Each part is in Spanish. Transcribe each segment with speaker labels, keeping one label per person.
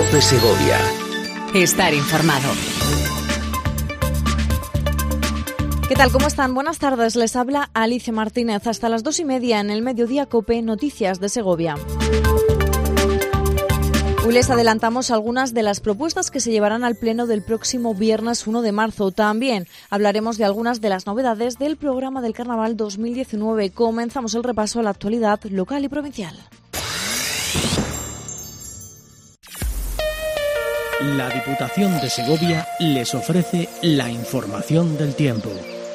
Speaker 1: COPE Segovia.
Speaker 2: Estar informado.
Speaker 3: ¿Qué tal? ¿Cómo están? Buenas tardes. Les habla Alicia Martínez. Hasta las 2:30 en el Mediodía COPE, Noticias de Segovia. Hoy les adelantamos algunas de las propuestas que se llevarán al Pleno del próximo viernes 1 de marzo. También hablaremos de algunas de las novedades del programa del Carnaval 2019. Comenzamos el repaso a la actualidad local y provincial.
Speaker 4: La Diputación de Segovia les ofrece la información del tiempo.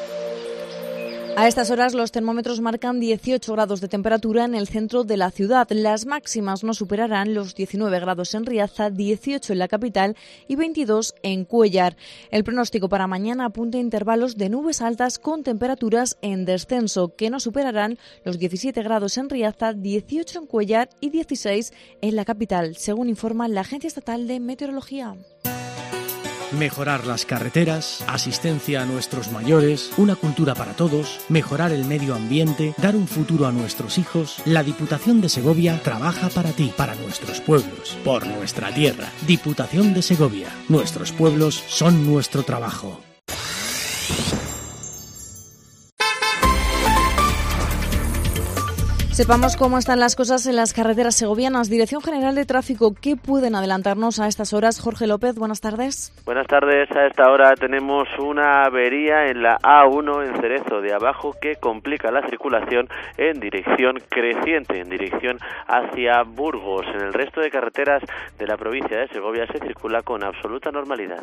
Speaker 3: A estas horas los termómetros marcan 18 grados de temperatura en el centro de la ciudad. Las máximas no superarán los 19 grados en Riaza, 18 en la capital y 22 en Cuéllar. El pronóstico para mañana apunta a intervalos de nubes altas con temperaturas en descenso, que no superarán los 17 grados en Riaza, 18 en Cuéllar y 16 en la capital, según informa la Agencia Estatal de Meteorología.
Speaker 4: Mejorar las carreteras, asistencia a nuestros mayores, una cultura para todos, mejorar el medio ambiente, dar un futuro a nuestros hijos. La Diputación de Segovia trabaja para ti, para nuestros pueblos, por nuestra tierra. Diputación de Segovia. Nuestros pueblos son nuestro trabajo.
Speaker 3: Sepamos cómo están las cosas en las carreteras segovianas. Dirección General de Tráfico, ¿qué pueden adelantarnos a estas horas? Jorge López, buenas tardes.
Speaker 5: Buenas tardes. A esta hora tenemos una avería en la A1 en Cerezo de Abajo que complica la circulación en dirección creciente, en dirección hacia Burgos. En el resto de carreteras de la provincia de Segovia se circula con absoluta normalidad.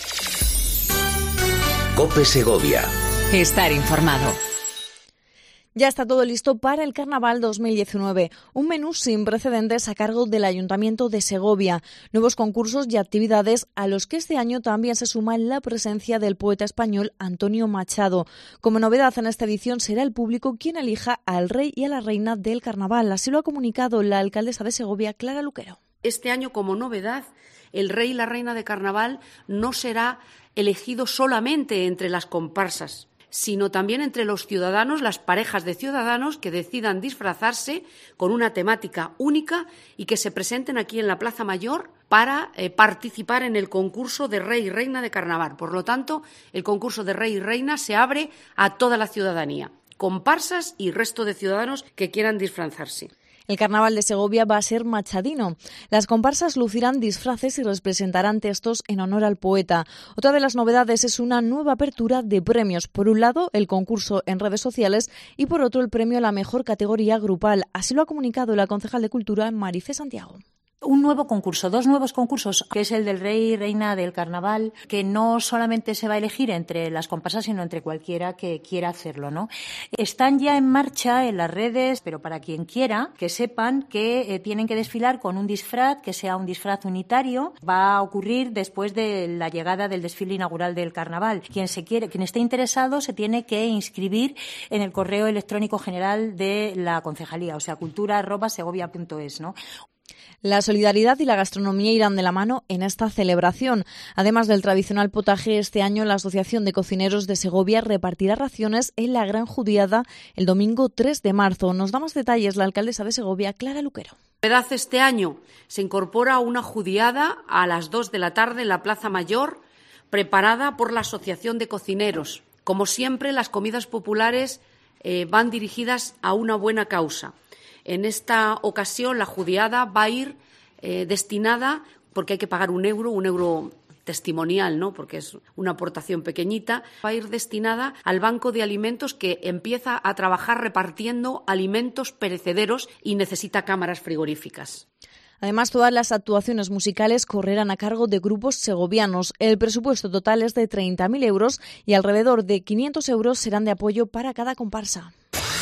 Speaker 1: COPE Segovia.
Speaker 2: Estar informado.
Speaker 3: Ya está todo listo para el Carnaval 2019, un menú sin precedentes a cargo del Ayuntamiento de Segovia, nuevos concursos y actividades a los que este año también se suma la presencia del poeta español Antonio Machado. Como novedad en esta edición será el público quien elija al rey y a la reina del Carnaval, así lo ha comunicado la alcaldesa de Segovia, Clara Luquero.
Speaker 6: Este año, como novedad, el rey y la reina de Carnaval no será elegido solamente entre las comparsas, sino también entre los ciudadanos, las parejas de ciudadanos que decidan disfrazarse con una temática única y que se presenten aquí en la Plaza Mayor para participar en el concurso de Rey y Reina de Carnaval. Por lo tanto, el concurso de Rey y Reina se abre a toda la ciudadanía, comparsas y resto de ciudadanos que quieran disfrazarse.
Speaker 3: El Carnaval de Segovia va a ser machadino. Las comparsas lucirán disfraces y representarán textos en honor al poeta. Otra de las novedades es una nueva apertura de premios. Por un lado, el concurso en redes sociales y por otro, el premio a la mejor categoría grupal. Así lo ha comunicado la concejal de Cultura, Marifé Santiago.
Speaker 7: Un nuevo concurso, dos nuevos concursos, que es el del Rey y Reina del Carnaval, que no solamente se va a elegir entre las comparsas, sino entre cualquiera que quiera hacerlo, ¿no? Están ya en marcha en las redes, pero para quien quiera, que sepan que tienen que desfilar con un disfraz, que sea un disfraz unitario. Va a ocurrir después de la llegada del desfile inaugural del Carnaval. Quien esté interesado se tiene que inscribir en el correo electrónico general de la concejalía, o sea, cultura@segovia.es, ¿no?
Speaker 3: La solidaridad y la gastronomía irán de la mano en esta celebración. Además del tradicional potaje, este año la Asociación de Cocineros de Segovia repartirá raciones en la Gran Judiada el domingo 3 de marzo. Nos da más detalles la alcaldesa de Segovia, Clara Luquero.
Speaker 6: Este año se incorpora una judiada a las 2 de la tarde en la Plaza Mayor, preparada por la Asociación de Cocineros. Como siempre, las comidas populares van dirigidas a una buena causa. En esta ocasión la judiada va a ir destinada, porque hay que pagar un euro testimonial, ¿no? Porque es una aportación pequeñita, va a ir destinada al Banco de Alimentos que empieza a trabajar repartiendo alimentos perecederos y necesita cámaras frigoríficas.
Speaker 3: Además, todas las actuaciones musicales correrán a cargo de grupos segovianos. El presupuesto total es de 30.000 euros y alrededor de 500 euros serán de apoyo para cada comparsa.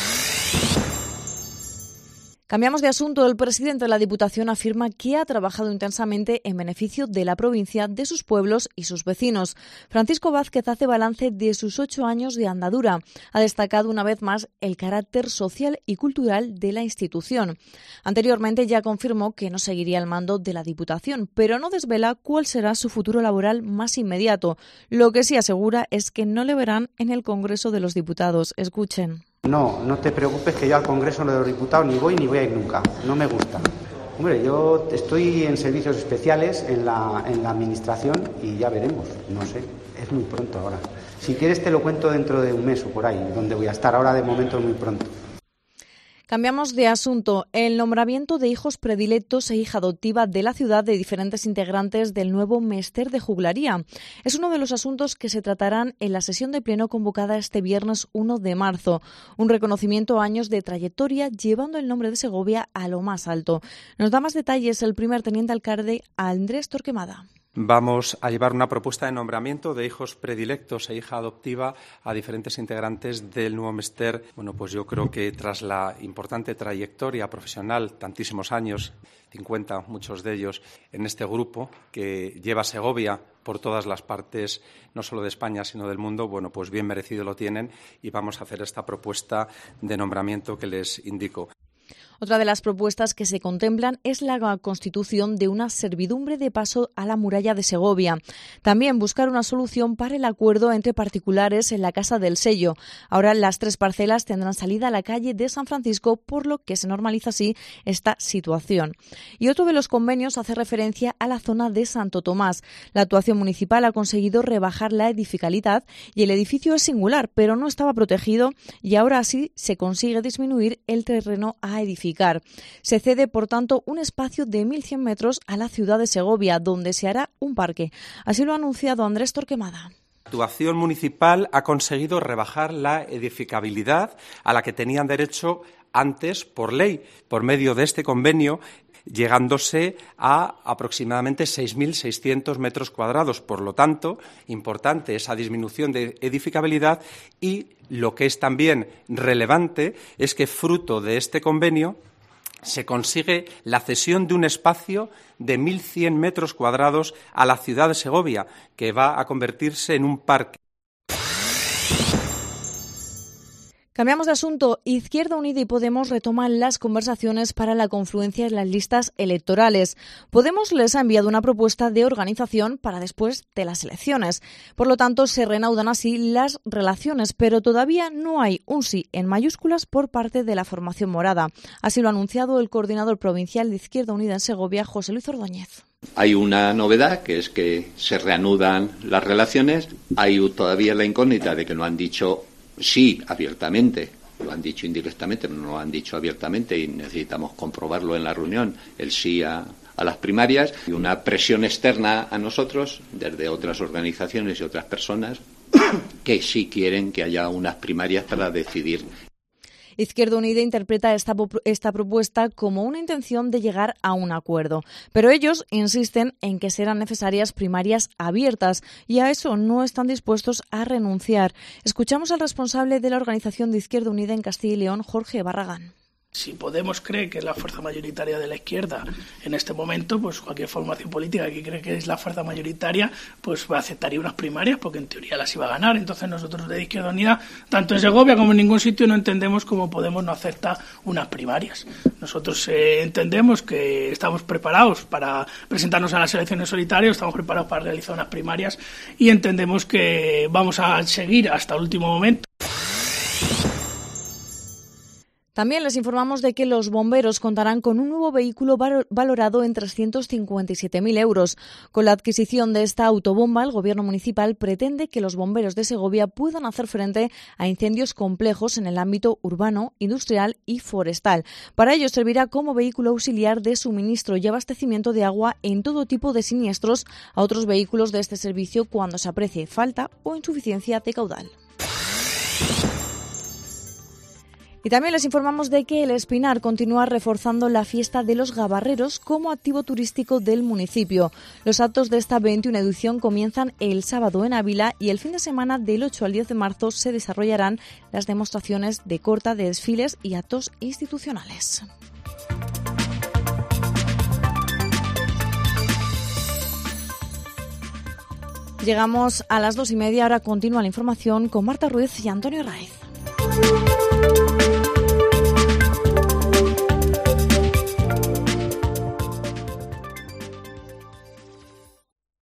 Speaker 3: Cambiamos de asunto. El presidente de la Diputación afirma que ha trabajado intensamente en beneficio de la provincia, de sus pueblos y sus vecinos. Francisco Vázquez hace balance de sus 8 años de andadura. Ha destacado una vez más el carácter social y cultural de la institución. Anteriormente ya confirmó que no seguiría al mando de la Diputación, pero no desvela cuál será su futuro laboral más inmediato. Lo que sí asegura es que no le verán en el Congreso de los Diputados. Escuchen.
Speaker 8: No te preocupes, que yo al Congreso de los Diputados ni voy a ir nunca, no me gusta. Hombre, yo estoy en servicios especiales en la administración y ya veremos, no sé, es muy pronto ahora. Si quieres te lo cuento dentro de un mes o por ahí, donde voy a estar. Ahora de momento es muy pronto.
Speaker 3: Cambiamos de asunto. El nombramiento de hijos predilectos e hija adoptiva de la ciudad de diferentes integrantes del nuevo Mester de Juglaría es uno de los asuntos que se tratarán en la sesión de pleno convocada este viernes 1 de marzo. Un reconocimiento a años de trayectoria llevando el nombre de Segovia a lo más alto. Nos da más detalles el primer teniente alcalde Andrés Torquemada.
Speaker 9: Vamos a llevar una propuesta de nombramiento de hijos predilectos e hija adoptiva a diferentes integrantes del nuevo Mester. Bueno, pues yo creo que tras la importante trayectoria profesional, tantísimos años, 50, muchos de ellos, en este grupo que lleva Segovia por todas las partes, no solo de España, sino del mundo, bueno, pues bien merecido lo tienen y vamos a hacer esta propuesta de nombramiento que les indico.
Speaker 3: Otra de las propuestas que se contemplan es la constitución de una servidumbre de paso a la muralla de Segovia. También buscar una solución para el acuerdo entre particulares en la Casa del Sello. Ahora las 3 parcelas tendrán salida a la calle de San Francisco, por lo que se normaliza así esta situación. Y otro de los convenios hace referencia a la zona de Santo Tomás. La actuación municipal ha conseguido rebajar la edificabilidad y el edificio es singular, pero no estaba protegido y ahora sí se consigue disminuir el terreno a edificar. Se cede, por tanto, un espacio de 1.100 metros a la ciudad de Segovia, donde se hará un parque. Así lo ha anunciado Andrés Torquemada.
Speaker 9: La actuación municipal ha conseguido rebajar la edificabilidad a la que tenían derecho antes por ley, por medio de este convenio, llegándose a aproximadamente 6.600 metros cuadrados. Por lo tanto, importante esa disminución de edificabilidad y lo que es también relevante es que fruto de este convenio se consigue la cesión de un espacio de 1.100 metros cuadrados a la ciudad de Segovia, que va a convertirse en un parque.
Speaker 3: Cambiamos de asunto. Izquierda Unida y Podemos retoman las conversaciones para la confluencia en las listas electorales. Podemos les ha enviado una propuesta de organización para después de las elecciones. Por lo tanto, se reanudan así las relaciones, pero todavía no hay un sí en mayúsculas por parte de la formación morada. Así lo ha anunciado el coordinador provincial de Izquierda Unida en Segovia, José Luis Ordóñez.
Speaker 10: Hay una novedad, que es que se reanudan las relaciones. Hay todavía la incógnita de que no han dicho sí abiertamente, lo han dicho indirectamente, pero no lo han dicho abiertamente y necesitamos comprobarlo en la reunión, el sí a las primarias y una presión externa a nosotros desde otras organizaciones y otras personas que sí quieren que haya unas primarias para decidir.
Speaker 3: Izquierda Unida interpreta esta propuesta como una intención de llegar a un acuerdo, pero ellos insisten en que serán necesarias primarias abiertas y a eso no están dispuestos a renunciar. Escuchamos al responsable de la organización de Izquierda Unida en Castilla y León, Jorge Barragán.
Speaker 11: Si Podemos cree que es la fuerza mayoritaria de la izquierda en este momento, pues cualquier formación política que cree que es la fuerza mayoritaria, pues aceptaría unas primarias porque en teoría las iba a ganar. Entonces nosotros de Izquierda Unida, tanto en Segovia como en ningún sitio, no entendemos cómo Podemos no acepta unas primarias. Nosotros entendemos que estamos preparados para presentarnos a las elecciones solitarias, estamos preparados para realizar unas primarias y entendemos que vamos a seguir hasta el último momento.
Speaker 3: También les informamos de que los bomberos contarán con un nuevo vehículo valorado en 357.000 euros. Con la adquisición de esta autobomba, el Gobierno municipal pretende que los bomberos de Segovia puedan hacer frente a incendios complejos en el ámbito urbano, industrial y forestal. Para ello servirá como vehículo auxiliar de suministro y abastecimiento de agua en todo tipo de siniestros a otros vehículos de este servicio cuando se aprecie falta o insuficiencia de caudal. Y también les informamos de que el Espinar continúa reforzando la fiesta de los gabarreros como activo turístico del municipio. Los actos de esta 21 edición comienzan el sábado en Ávila y el fin de semana del 8 al 10 de marzo se desarrollarán las demostraciones de corta de desfiles y actos institucionales. Llegamos a las 2:30, ahora continúa la información con Marta Ruiz y Antonio Raiz.